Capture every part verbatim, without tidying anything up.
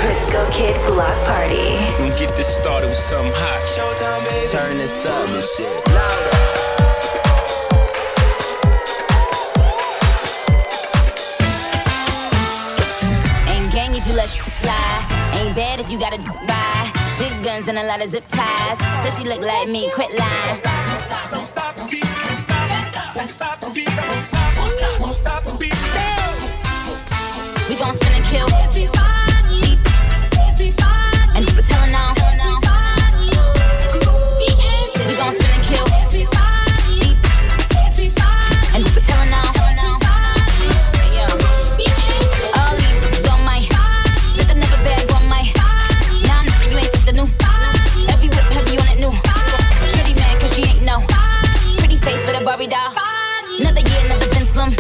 Crisco Kid Block Party. We get this started with something hot. Showtime, baby. Turn this up and shit. Ain't gang if you let shit slide. Ain't bad if you gotta ride. Big guns and a lot of zip ties. Said she look like me, quit lying. Don't stop, don't stop the beat. Don't stop, don't stop the beat. Don't stop, don't stop, don't stop the beat. We gon' spin and kill everybody, everybody, and we're telling on. We gon' spin and kill everybody, everybody, and we're telling on. All these on my, spit the never bag on my. Nah, nah, you ain't fit the new. Every whip heavy on it new. Shorty mad 'cause she ain't know. Pretty face with a Barbie doll. Another year, another Vince Lum.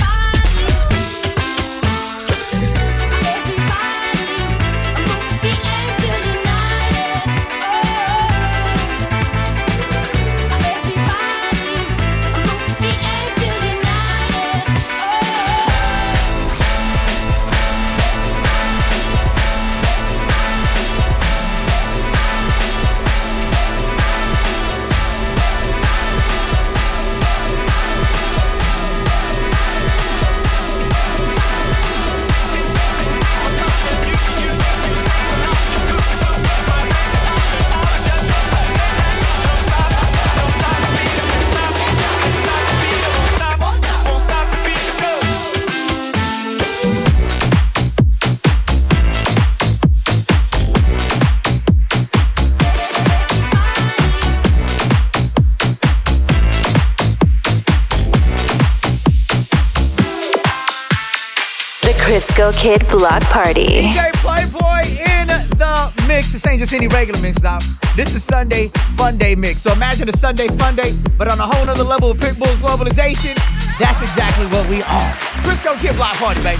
Crisco Kid Block Party. D J Playboy in the mix. This ain't just any regular mix now. This is Sunday Fun Day mix. So imagine a Sunday Fun Day, but on a whole nother level of Pitbull's globalization. That's exactly what we are. Crisco Kid Block Party, baby.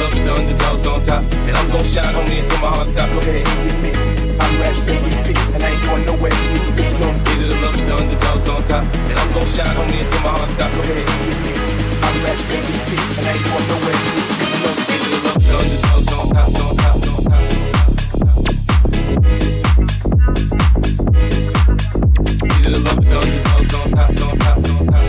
love with the underdogs on top. And I'm gon' shine on me until my heart stop. Go ahead and get me. I'm Raps M V P, and I ain't going nowhere. So you can get on me. The love with the underdogs on top. And I'm gon' shine on me until my heart stop. Go ahead and get me. I'm Raps M V P, and I ain't going nowhere. So you can get on me. The love with the underdogs on top, on top, on top. The love with the underdogs on top, on top, on top.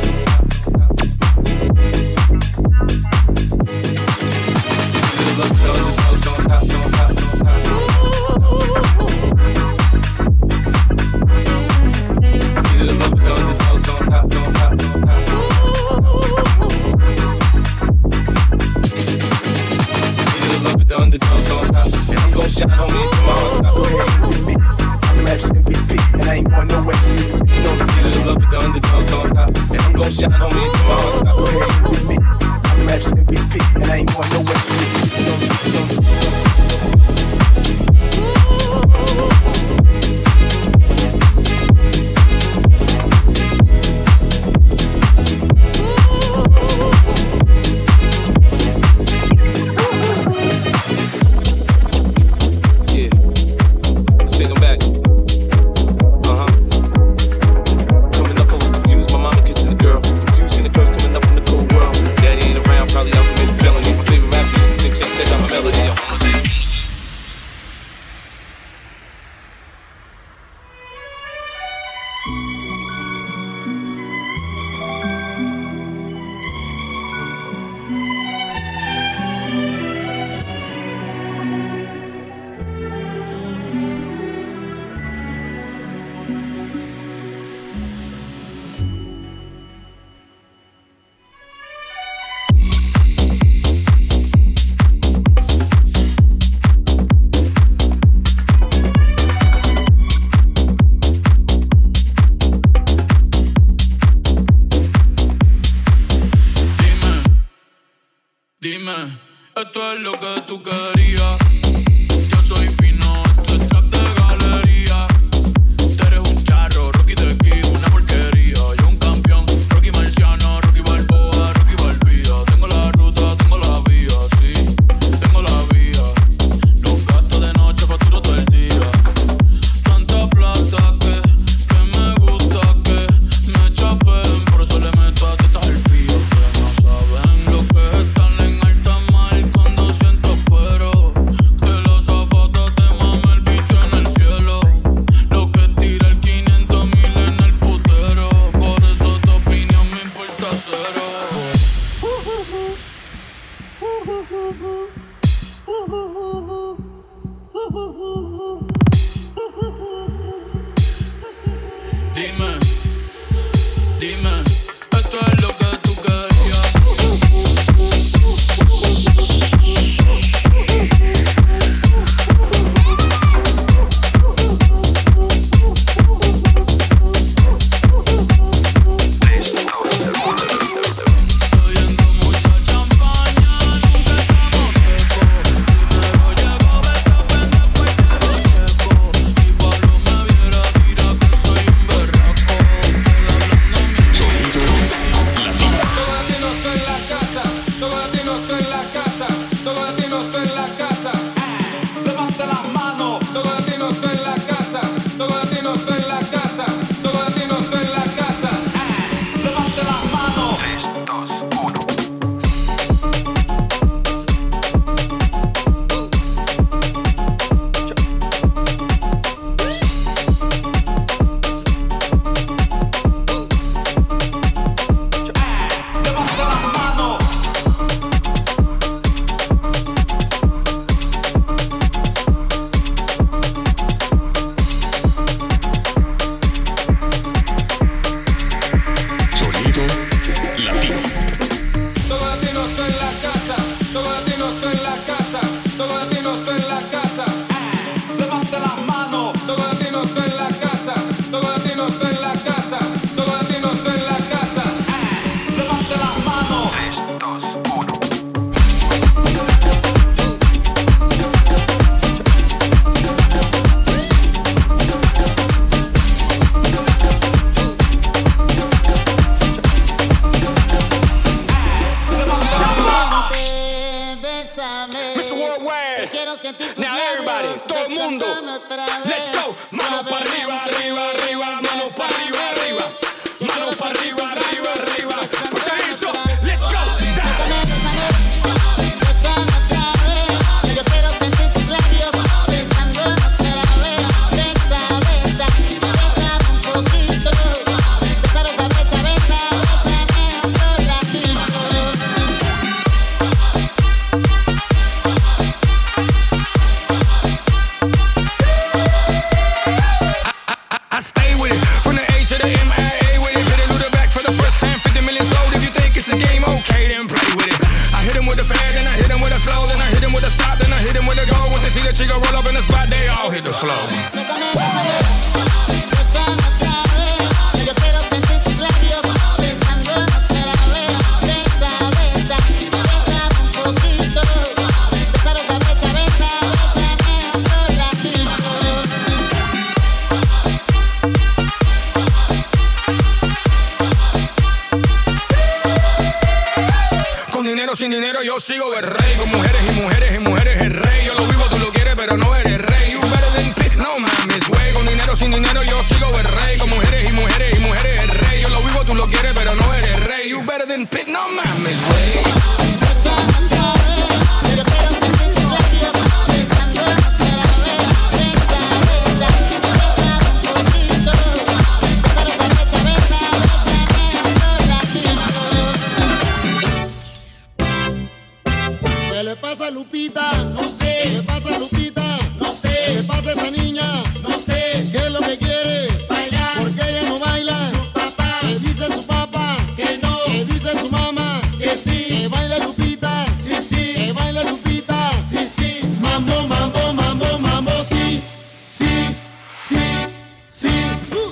Esto es lo que tú querías. Yo soy fino, esto es trap de galería. Tú eres un charro, Rocky de aquí, una porquería. Yo un campeón, Rocky Marciano, Rocky Balboa, Rocky Balbía. Tengo la ruta, tengo la vía, sí, tengo la vía. Los gastos de noche, facturo todo el día. Tanta plata que, que me gusta que me chapen. Por eso le meto a tetas al pío. Que no saben lo que están en alta mar. Cuando siento fuero, que la zafata te mame el bicho en el cielo. Lo que tira el quinientos mil en el putero. Por eso tu opinión me importa cero. Dime, dime, esto es lo que tú querías. Bebiendo mucha champaña, nunca estamos secos. Pero llegó esta pena fuerte. ready? Now everybody, todo el mundo. Let's go. Mano para arriba, arriba, arriba. Mano para arriba, arriba. Mano para arriba, arriba, arriba. Pues eso, let's go. Sin dinero yo sigo el rey. Con mujeres y mujeres y mujeres el rey. Yo lo vivo, tú lo quieres, pero no eres rey. You better than Pit, no mames, güey. Con dinero, sin dinero yo sigo el rey. Con mujeres y mujeres y mujeres el rey. Yo lo vivo, tú lo quieres, pero no eres rey. You better than Pit, no mames, güey. ¿Qué le pasa a Lupita? No sé. ¿Qué le pasa a Lupita? No sé. ¿Qué le pasa a esa niña? No sé. ¿Qué es lo que quiere? Bailar. ¿Por qué ella no baila? Su papá. ¿Qué dice su papá? Que no. ¿Qué dice su mamá? Que sí. ¿Que baila Lupita? Sí, sí. ¿Que baila Lupita? Sí, sí. Mambo, mambo, mambo, mambo, sí. Sí, sí, sí. Uh.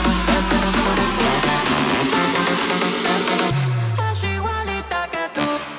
Es igualita que tú.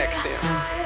exhale.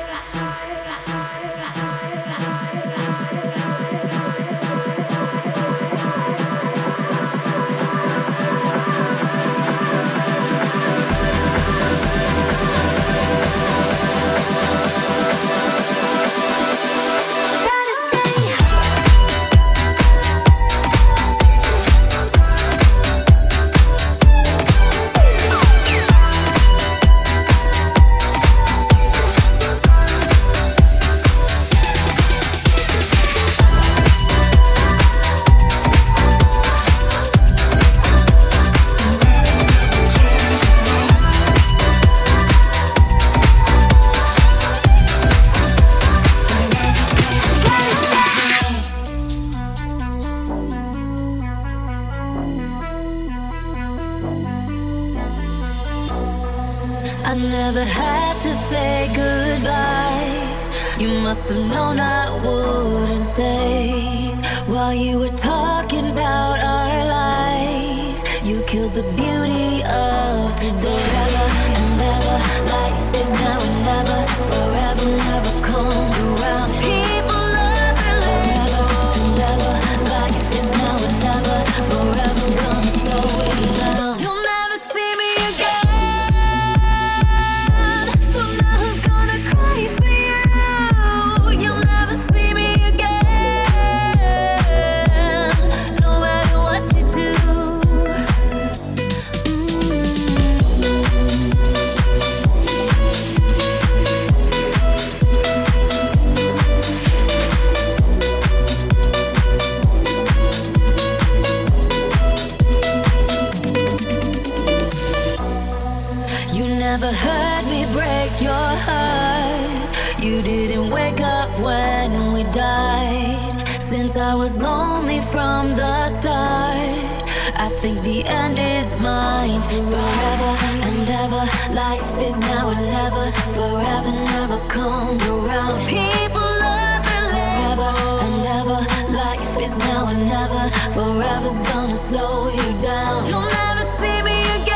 I never had to say goodbye. You must have known I wouldn't stay. While you were talking about our life, you killed the beauty of today. Forever and ever, life is now and never. Forever never comes around. People love and forever and ever, life is now and never. Forever gonna slow it down. You'll never see me again. Never heard me break your heart. You didn't wake up when we died. Since I was lonely from the start, I think the end is mine too. Forever and ever, life is now and never. Forever never comes around. People love and live forever and ever, life is now and never. Forever's gonna slow you down. You'll never see me again.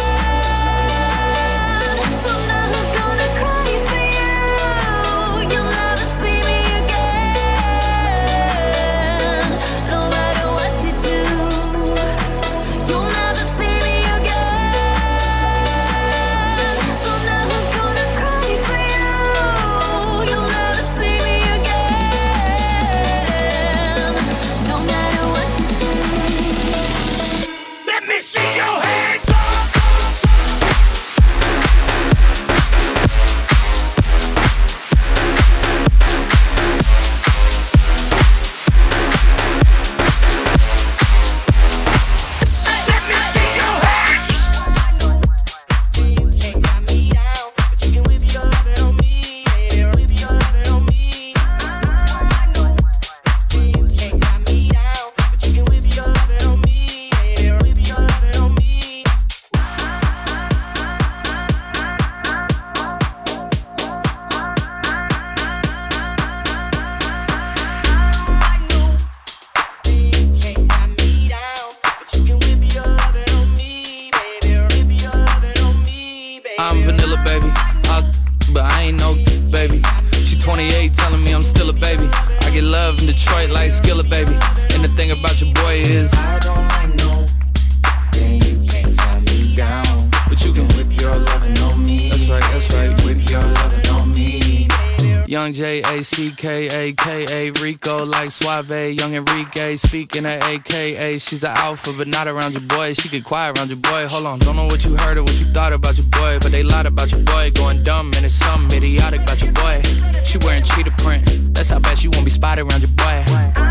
Young J A C K A K A Rico like Suave, Young Enrique speaking at A K A. She's an alpha but not around your boy. She get quiet around your boy. Hold on, don't know what you heard or what you thought about your boy, but they lied about your boy. Going dumb and it's something idiotic about your boy. She wearing cheetah print. That's how bad she won't be spotted around your boy.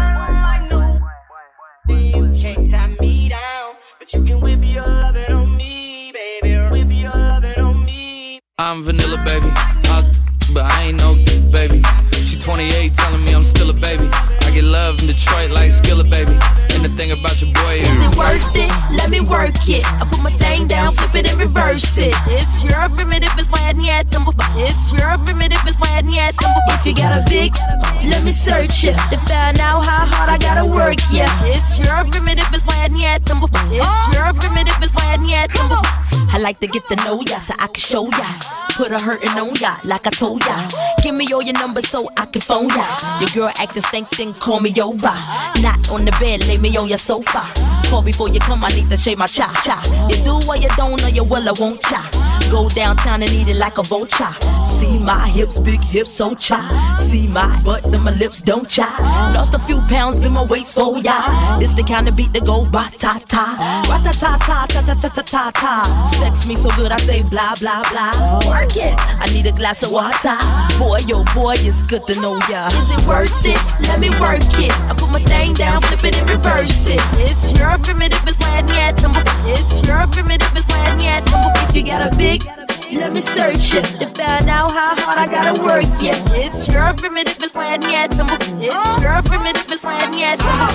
I know you can't tie me down, but you can whip your lovin' on me, baby. Whip your lovin' on me. I'm vanilla, baby. I'll but I ain't no baby. She twenty-eight telling me I'm still a baby. I get love in Detroit like Skilla, baby. And the thing about your boy is, is it worth it? Let me work it. I put my thing down, flip it and reverse it. It's your primitive and fire niet them. It's your primitive and fire niet them. If you got a big, let me search it to find out how hard I gotta work. Yeah, it's your primitive and fire niet them. It's your primitive and fire niet them. I like to get to know ya so I can show ya put a hurtin' on ya, like I told ya. Give me all your numbers so I can phone ya. Your girl actin' stink, then call me over. Not on the bed, lay me on your sofa. Call before you come, I need to shave my cha cha. You do or you don't, or you will I won't cha. Go downtown and eat it like a vulture. See my hips, big hips, so cha. See my butts and my lips, don't cha. Lost a few pounds in my waist, for ya. This the kind of beat that go ba ta ta, ba ta ta ta ta ta ta ta ta ta. Sex me so good I say blah blah blah. Work it, I need a glass of water. Boy, yo boy, it's good to know ya. Is it worth it? Let me work it. I put my thing down, flip it and reverse it. It's your primitive and flat yet. It's your primitive and flat yet. If you got a big, let me search it to find out how hard I gotta work it. It's your primitive and flat yet. It's your primitive and flat yet.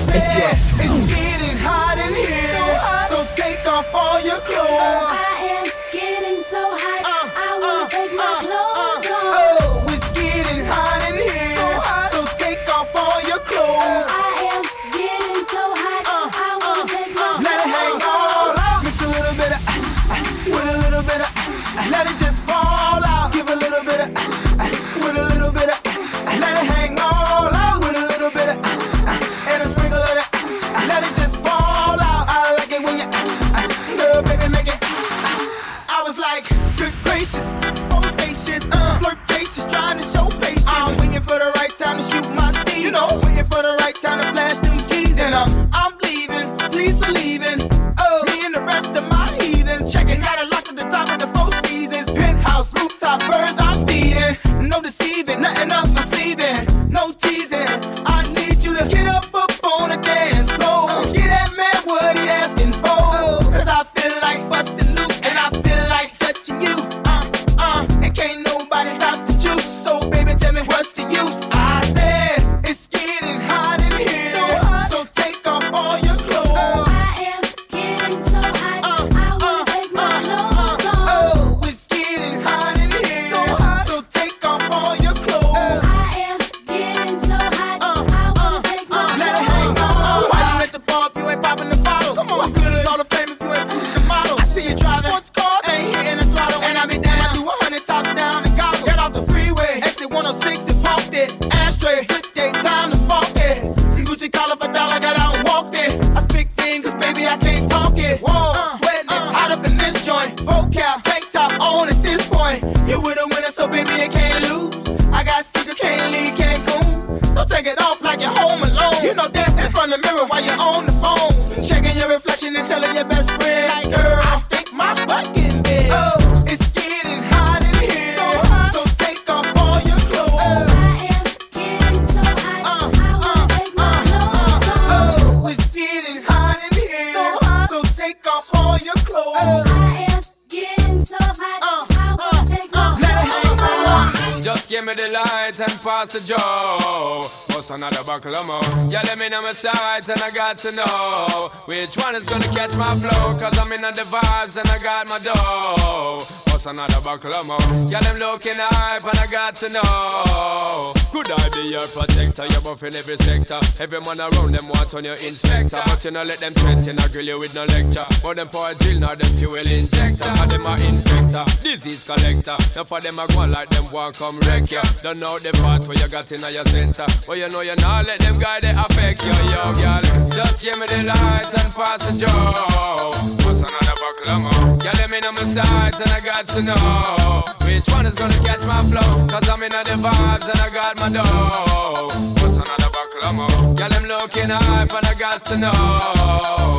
It's getting hot in here, so take off all your clothes. I am getting so hot, uh, I wanna uh, take my uh, clothes uh, off. Oh, it's getting hot in here, so, hot. So take off all your clothes. I am getting so hot, uh, I wanna uh, take my uh, clothes off. Let it hang all out. Mix a little bit of uh, uh, with a little bit of uh, let it just fall out. Give a little bit of uh, uh, with a little bit of uh, let it hang all out. With a little bit of uh, uh, and a sprinkle of that. Uh, let it just fall out. I like it when you uh, uh, girl, baby, make it. Uh, I was like, good gracious, oh spacious, uh, flirtatious, trying to show patience. I'm waiting for the right time to shoot my steam. You know, waiting for the right time to flash them keys. And um, I'm leaving, please believe in. Oh, me and the rest of my heathens. Checking out a lock at the top of the Four Seasons. Penthouse, rooftop, birds I'm feeding. No deceiving, nothing up my sleeving. No teasing, I need you to get up up on the dance floor. Uh, get that man what he asking for. Uh, Cause I feel like busting loose. And I feel like touching you. Uh, uh, and can't nobody stop the juice. So baby, tell me what's the use? I said, it's getting hot in here. So, hot. So take off all your clothes. I am getting so hot, Uh, I wanna uh, take my uh, clothes uh, off. Oh, it's getting hot in here. So, hot. So take off all your clothes. I am getting so hot, Uh, I wanna uh, take my uh, let it hang. clothes off. Why you at the bar if you ain't popping the bottles? Come on, what good is all the fame if you ain't pushing the models? I see you driving sports cars, ain't hitting the throttle. And I be damn, I do a hundred top down and gobble. Get off the freeway, exit one oh six and parked it. Ashtray, good day, time to spark it. Gucci collar for dollar, got out and walked it. I speak things, cause baby I can't talk it. Whoa, uh, sweating, it's hot up in this joint. Vocab, tank top on at this point. You with a winner, so baby you can't lose. I got secrets, can't leave Cancun. So take it off like you're home alone. You know, dance in front of the mirror while you're on the phone. Checking your reflection and telling your best friend, like, girl, I think my butt getting big. Oh, it's getting hot in here. So, hot. So take off all your clothes. I am getting so hot, Uh, I wanna take my clothes off. Oh, it's getting hot in here. So, hot. So take off all your clothes. I am getting so hot, I wanna take my Let it hang clothes off. Just give me the light and pass the joe. What's another buckle of more? Yeah, let me know my sides and I got to know which one is gonna catch my flow. Cause I'm in the vibes and I got my dough. What's another buckle of more? Yeah, them looking hype and I got to know. Could I be your protector? You're buff in every sector. Every man around them want on your inspector. But you know let them threaten, I grill you with no lecture. But them for a drill, now them fuel injector. And them a infector, disease collector. Now for them I go like them want come wreck ya. Don't know the part where you got in your center. Well you know you not let them guy they affect you, yo girl. Just give me the light and pass the joe. What's another buckle of more? Yeah, let me know my sides and I got to know which one is gonna catch my flow. Cause I'm in the vibes and I got my dough. What's another buckle of more? Yeah, them looking hype and I got to know.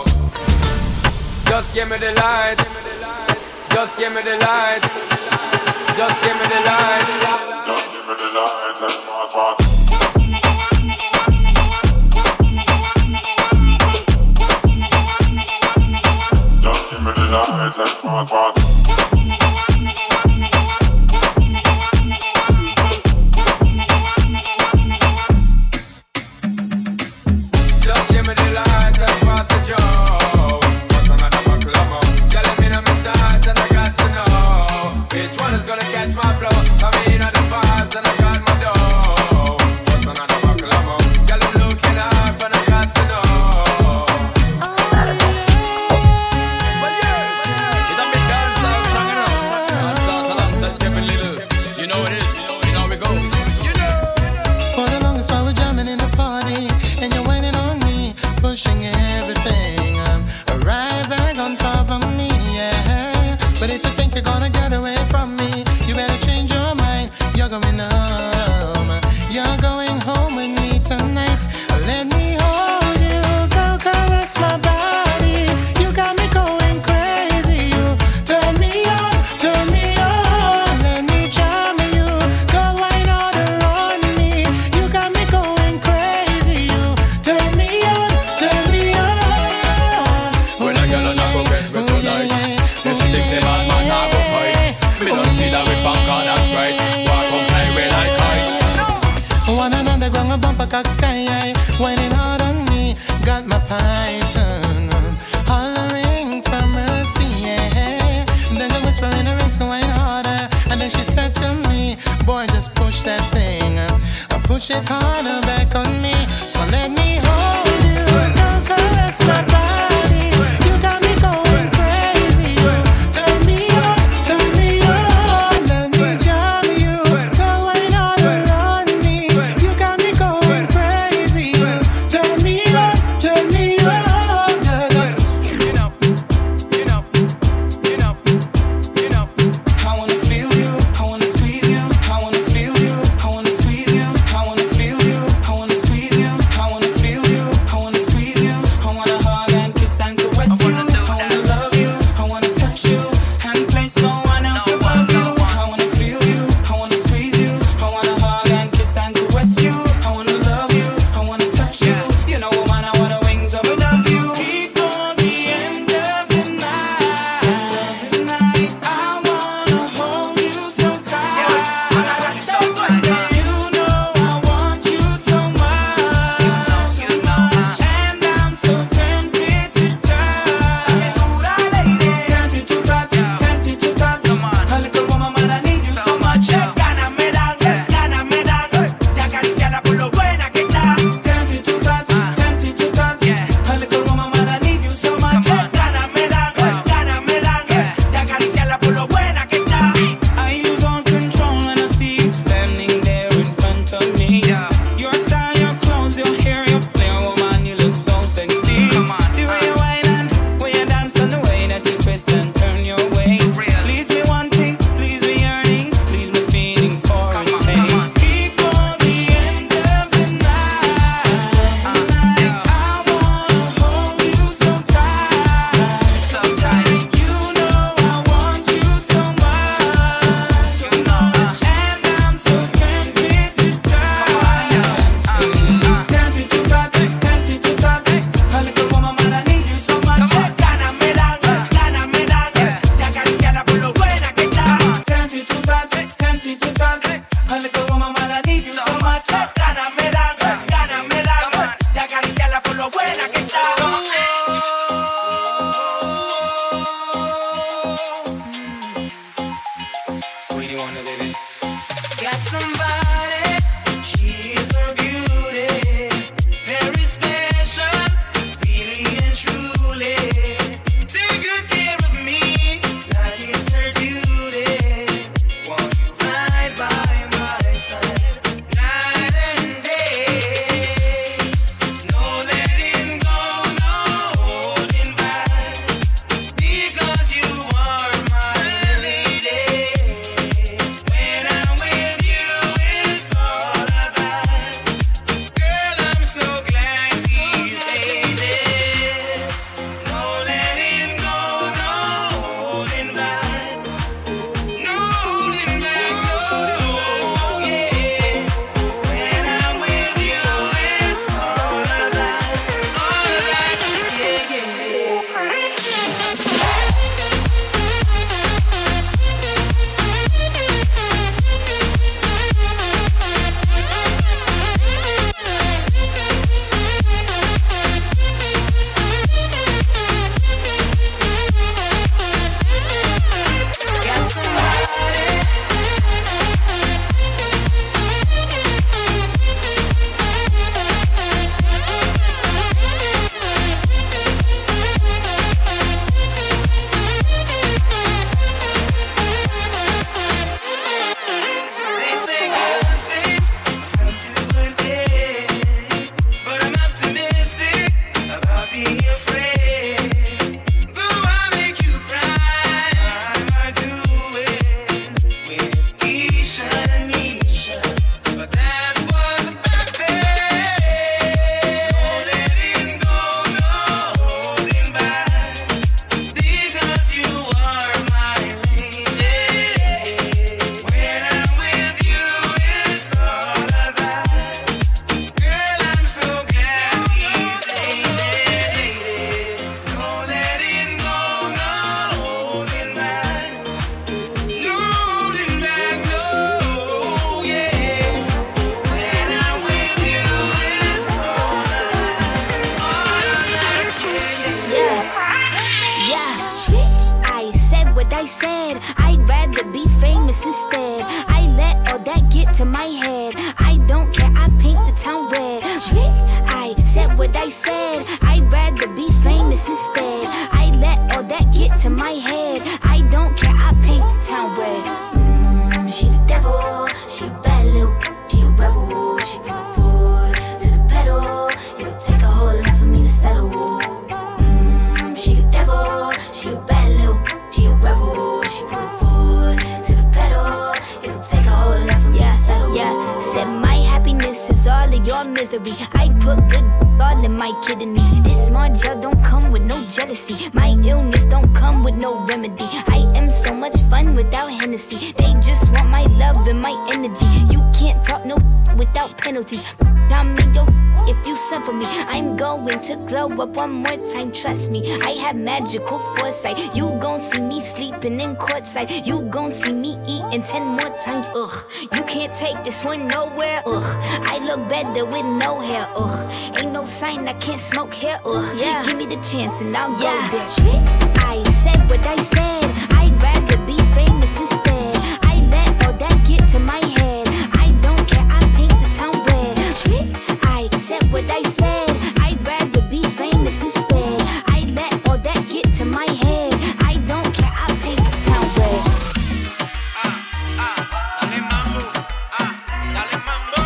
Just give me the light. Just give me the light. Just give me the light. Just give me the light. Let's march on. Just give me the light. Let's march on. Just give me the light and pass the joe. What's another buckle of more? Yeah, let me know my sides and I got to know which one is gonna catch my flow. Come in on the vibes and I got my dough. What's another buckle of more? Yeah, I'm looking up and I got to know. But yes, it's a big dancehall song, you know. Dancehall alongside Kevin Little. sip and corn and Sprite. Walk on highway like kite. One another ground a bumper cock sky, whining hard on me, got my python hollering for mercy, yeah. Then I whisper in her ear, so whine harder, and then she said to me, boy, just push that thing, uh, push it harder back on me. So let me hold you, don't caress my body. You got me going crazy. Turn me on, turn me on, let me jam you. Don't whine all around me. You got me going crazy. Turn me on, turn me on. Get up, get up, get up, get up. I wanna feel you, I wanna squeeze you, I wanna feel you, I wanna squeeze you, I wanna feel you, I wanna squeeze you, I wanna feel you, I wanna squeeze you, I wanna hug and kiss and caress you, I wanna love you, I wanna touch you, and place no one else above you. I wanna feel you, I wanna squeeze you, I wanna hug and kiss and caress you, I wanna love you, I wanna touch you. You know, woman, I wanna wings up above you. Before the end of the night, the night, I wanna hold you so tight. You know I want you so much, so much, and I'm so tempted to touch. Tempted to touch, tempted to touch. A little woman, man, I need you so much. Ganas me dan, ganas me dan de acariciarla por lo buena que está. Tempted to touch, tempted to touch. A little woman, man, I need you so much. Ganas me dan, ganas me dan de acariciarla por lo buena que está. I lose all control when I see you standing there in front of me. Your style, your clothes, your hair, your flair, woman, you look so sexy. The way you whine and way you dance and the way that you twist and turn your waist. Leaves me wanting, leaves me yearning, leaves me feeling for a taste. Before the end of the night, the night, I wanna hold you so tight, so tight. You know I want you so much, so much, and I'm so tempted to touch. Tempted to touch, tempted to touch. A little woman, man, I need you so much. Ganas me dan, ganas me dan de acariciarla por lo buena que está. Tempted to touch, tempted to touch. A little woman, man, I need you so much. Ganas me dan, ganas me dan de acariciarla por lo buena que está. What do you wanna, baby? Got somebody, she's a beauty, very special, really and truly. Take good care of me, like it's her duty. Won't you ride by my side, night and day? No letting go, no holding back, because you are my lady. When I'm with you, it's all about history. I put good all in my kidneys. This small gel don't come with no jealousy. My illness don't come with no remedy. I am so much fun without Hennessy. They just want my love and my energy. You can't talk no without penalties. I'm in your if you send for me. I'm going to glow up one more time, trust me. I have magical foresight. You gon' see me sleeping in courtside. You gon' see me eating ten more times, ugh. You can't take this one nowhere, ugh. I look better with no hair, ugh. Ain't no sign I can't smoke here, ugh. Yeah. Give me the chance and I'll yeah. go there. Trick, I said what I said. I'd rather be famous instead. I let all that get to my head. I don't care, I paint the town red. Trick, I said what I said. I'd rather be famous instead. I let all that get to my head. I don't care, I paint the town red. Dale mambo, ah, dale mambo.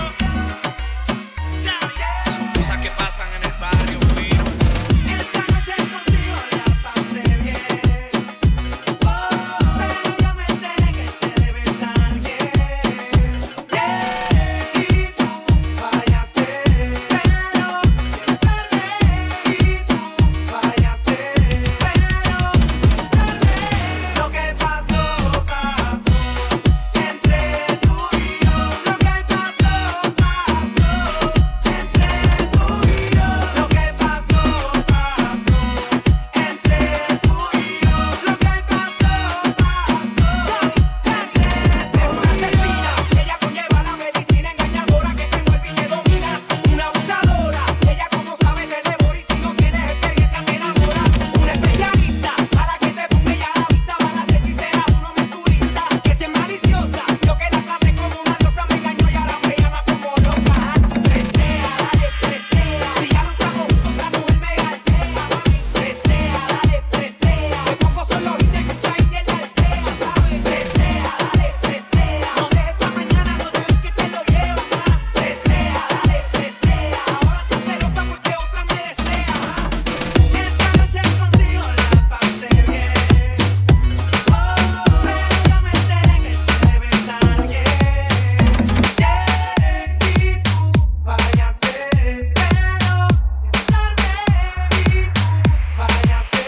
Son cosas que pasan en el barrio mío. Esta noche contigo la pasé bien. Oh, pero yo me enteré que se debe estar bien. Yeah, y tú fallaste, pero yo tardé. Y tú fallaste, pero tardé. Lo que pasó, pasó entre tú y yo. Lo que pasó, pasó entre tú y yo. Lo que pasó, pasó entre tú y yo. Lo que pasó, pasó. Es una asesina, ella conlleva la medicina engañadora que te envuelve y te domina. Una abusadora, ella como sabe te devora y si no tienes experiencia te enamora. Una especialista, a la que te ponga ya la vista, para las hechiceras uno mensurista. Que si es maliciosa, yo que la traté como una diosa me engañó y ahora me llama como loca. Presea, dale, presea. Si ya no estamos juntos, otra mujer me galtea, mami. Presea, dale, presea. Que pocos son los hits que traen y ella altea, ¿sabes? Presea, dale, presea. No dejes pa' mañana, no dejes que te lo lleva, ma. Presea, dale, presea. Ahora tú celosa porque otra me desea, ma. Esta noche contigo la pasé bien. Oh, pero yo me enteré que se debe estar bien. Yeah, y tú fallaste, pero tardé. Y tú fallaste,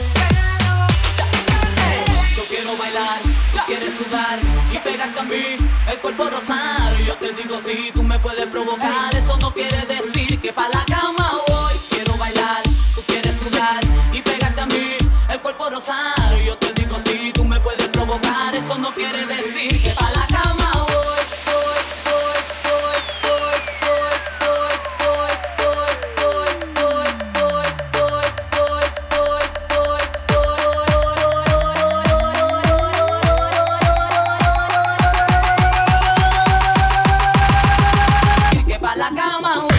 pero Yo quiero bailar, tú quieres sudar y pegarte a mí, el cuerpo rosar. Yo te digo si tú me puedes provocar, eso no quiere decir que pa' la cama voy. Quiero bailar, tú quieres sudar y pegarte a mí, el cuerpo rosar. Yo te digo si tú me puedes provocar, eso no quiere decir que pa' la cama voy. Voy, voy, voy, voy, voy, voy, voy, voy, voy, voy, voy, voy, voy, voy, que pa' la cama voy.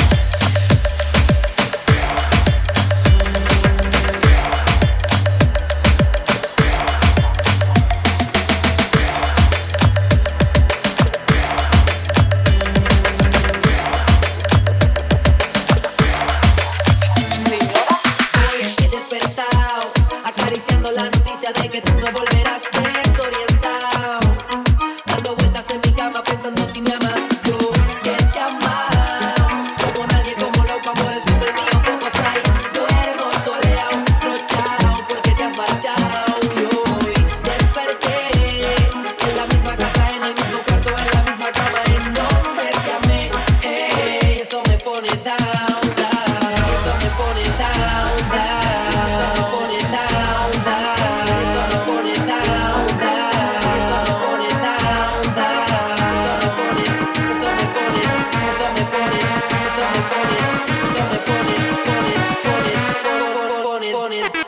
Hoy he despertado, acariciando la noticia de que tú no volverás desorientado. Dando vueltas en mi cama pensando si me amas. Yo que te amaba, como nadie, como loco, amores siempre mío, pocos hay. Duermo soleado, rochao, porque te has marchado. Y hoy desperté en la misma casa, en el mismo cuarto, en la misma cama, en donde te amé. Ey, eso me pone down, down. Eso me pone down, down. Eso me pone down, down. Eso me pone down, down. Eso me pone down, down. Eso me pone, eso me pone, eso me pone, eso me pone, eso me pone, pone, pone, pone, pone, pone.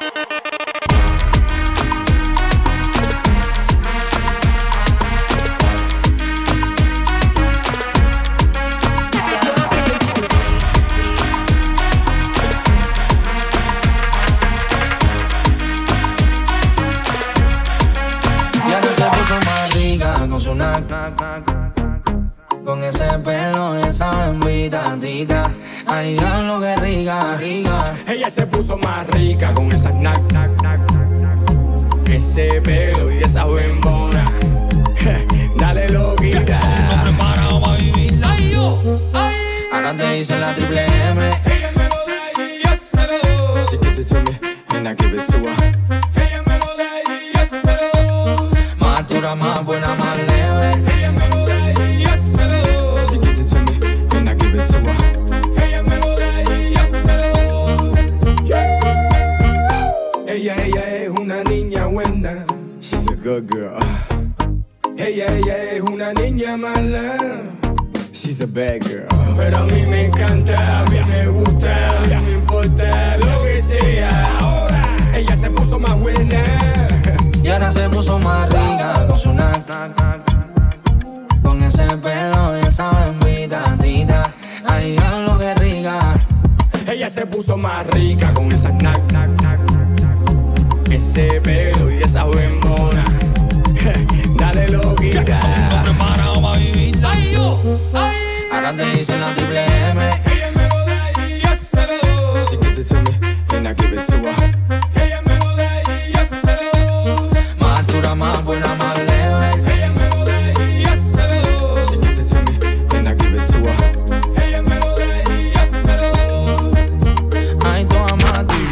Ya no se puso más rica con su nac, con ese pelo, esa bembita tita. Ay, diablo que rica, rica. Ella se puso más rica con esa knack, ese pelo y esa bembona. Dale loquita. Ahora Ahora te dicen la triple M. Ella me lo da y yo se lo doy. She gives it to me and I give it to her. Ella me lo da y yo se lo doy. Más dura, más buena, más leve. Ella me lo da y yo se lo doy. She gives it to me and I give it to her. Ella me lo da y yo se lo doy. Yeah. Ella, ella es una niña buena. She's a good girl. Ella, ella es una niña mala. She's a bad girl. Pero a mí me encanta, a mí me gusta, no me importa lo que sea. Ahora ella se puso más buena. Y ahora se puso más rica con su nac. Con ese pelo y esa bembita, tita. Ay, diablo que rica. Ella se puso más rica con esa knack, knack, knack, knack. Ese pelo y esa bembona. Dale loquita. No preparado para vivirla. Ay, yo, ay. Ahora te dicen la triple M. Ella me lo da y yo se lo doy. She gives it to me and I give it to her. Ella me lo da y yo se lo doy. Más dura, más buena, más leve. Ella me lo da y yo se lo doy. She gives it to me and I give it to her. Ella me lo da y yo se lo doy. Ay, toda más ti.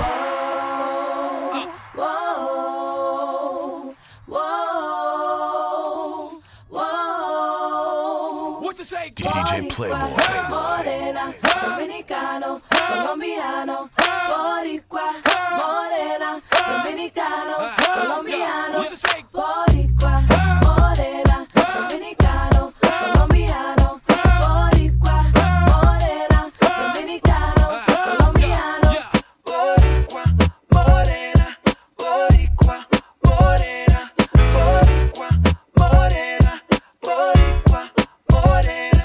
D J Playboy. Morena, dominicano, colombiano, boricua, morena, dominicano, colombiano, boricua, morena, dominicano, colombiano, boricua, morena, dominicano, colombiano, boricua, morena, boricua, morena, boricua, morena, boricua, morena.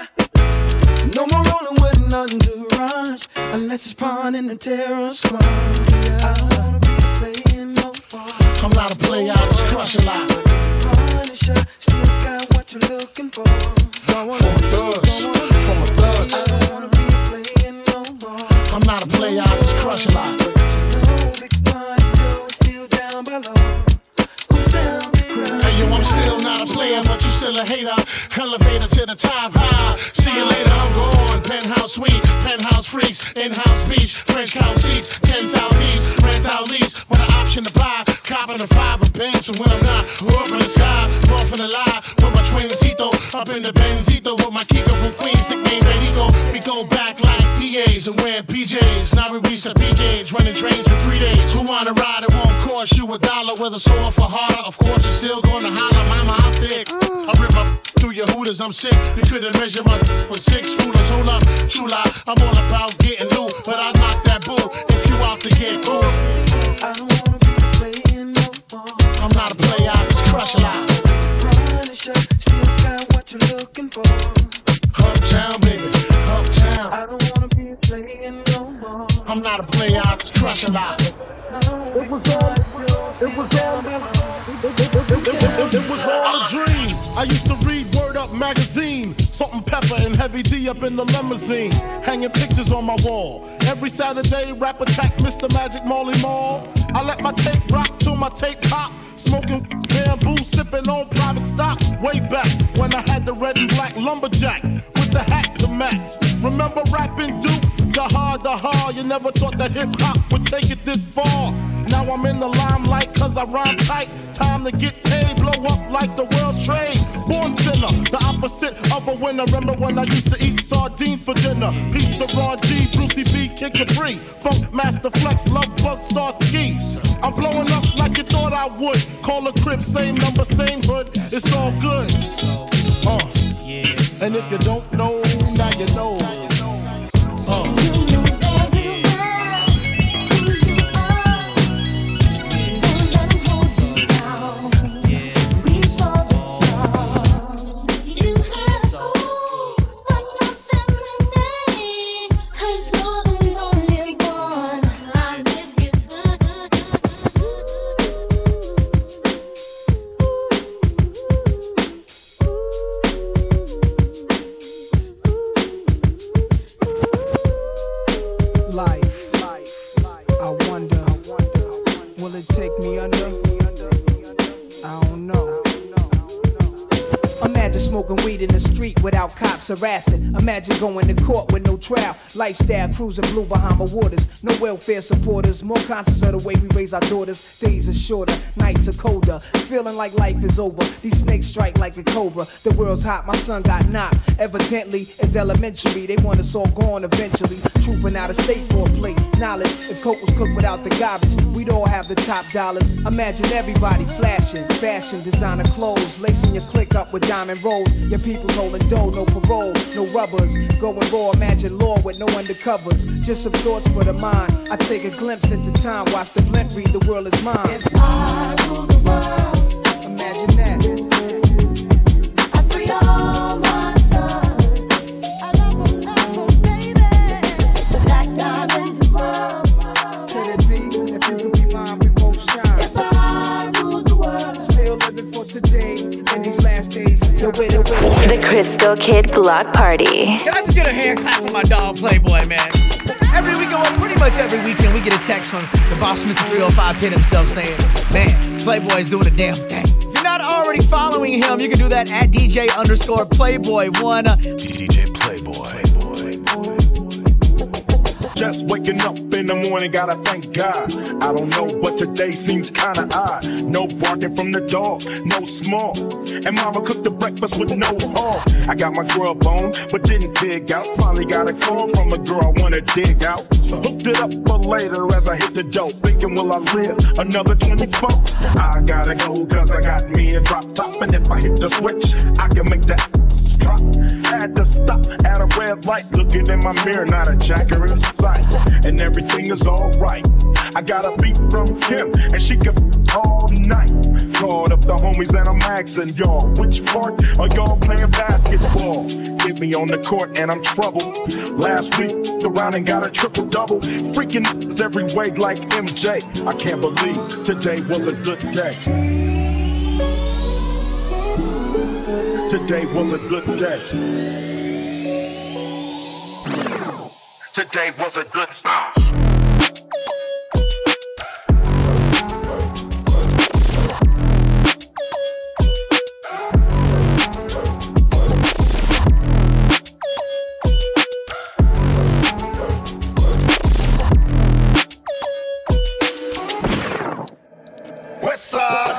No more rolling with nothing to rush, unless it's pawn in the terror squad. I don't wanna be playing no part. I'm not a player, I just crush a lot. Punisher, still got what you're looking for. Don't wanna From a thug, from a thug. I don't wanna be playing no more. I'm not a player, I just crush a lot. But you know Big Pun Joe is still down below. Who's down to cry? Hey yo, I'm still not a player, but you still a hater. Elevator to the top high. See you later, I'm gone. Penthouse suite, penthouse freaks, in-house beach, French couch seats, ten thousand east, rent out lease, with an option to buy. Copping a five of pence from when I'm not. Up in the sky, off in the lie. With my twincito, up in the Benzito, with my Kiko from Queens, nickname Benito. We go back like D As and wearing P Js. Now we reach the B gauge, running trains for three days. Who wanna ride? It won't cost you a dollar. Whether sore for harder, of course you're still gonna holler. Mama, I'm thick. I rip my through your hooters, I'm sick. You couldn't measure my with six rulers. Hold up, true lie. I'm all about getting loot, but I knock that bull if you out to get cool. I don't wanna be playing no more. I'm not a player, I just crush a lot. Punisher, still got what you're looking for. Uptown, baby, uptown. I don't wanna be playing no more. I'm not a player, I just crush a lot. It was all, it was all, It was all a dream. I used to read Word Up magazine. Salt and Pepper and Heavy D up in the limousine. Hanging pictures on my wall. Every Saturday, rap attack Mister Magic Molly Mall. I let my tape rock till my tape pop. Smoking bamboo, sipping on private stock. Way back when I had the red and black lumberjack with the hat to match. Remember rapping Duke? The hard, the hard. You never thought that hip hop would take it this far. Now I'm in the limelight cause I rhyme tight. Time to get paid, blow up like the world's trade. Born sinner, the opposite of a winner. Remember when I used to eat sardines for dinner? Peace to Ron G, Brucey B, Kid Capri, Funk Master Flex, Love Bug, Star Ski. I'm blowing up like you thought I would. Call a crib, same number, same hood. It's all good. Uh. And if you don't know, now you know. Uh. Imagine smoking weed in the street without cops harassing. Imagine going to court with no trial. Lifestyle cruising blue Bahama waters. No welfare supporters. More conscious of the way we raise our daughters. Days are shorter, nights are colder. Feeling like life is over. These snakes strike like a cobra. The world's hot, my son got knocked. Evidently, it's elementary. They want us all gone eventually. Trooping out of state for a plate. Knowledge, if coke was cooked without the garbage, we'd all have the top dollars. Imagine everybody flashing. Fashion, designer clothes. Lacing your click up with diamond rolls. Your people holding dough, no parole, no rubbers. Going raw, imagine law with no undercovers. Just some thoughts for the mind. I take a glimpse into time. Watch the blimp read, the world is mine. If I rule the world, imagine that. I free all my sons. I love them, love them, baby. The black diamonds and pearls. Could it be if you could be mine, we both shine? If I rule the world, still living for today in these last days until we're the The Crisco Kid Block Party. Can I just get a hand clap for my dog Playboy, man? Every weekend, well, pretty much every weekend, we get a text from the boss, Mister three oh five Pit himself, saying, man, Playboy's doing a damn thing. If you're not already following him, you can do that at D J underscore Playboy one. D J Playboy. Just waking up in the morning, gotta thank God. I don't know, but today seems kinda odd. No barking from the dog, no small. And mama cooked the breakfast with no hog. I got my grub on, but didn't dig out. Finally got a call from a girl I wanna dig out. So hooked it up for later as I hit the dope. Thinking, will I live another twenty-four? I gotta go, cause I got me a drop top. And if I hit the switch, I can make that drop. Had to stop at a red light. Looking in my mirror, not a jacker in sight. And everything is alright. I got a beat from Kim, and she can f all night. Called up the homies and I'm asking y'all, which part are y'all playing basketball? Get me on the court and I'm troubled. Last week, around and got a triple double. Freaking n***s every way like M J. I can't believe today was a good day. Today was a good day. Today was a good day. West side.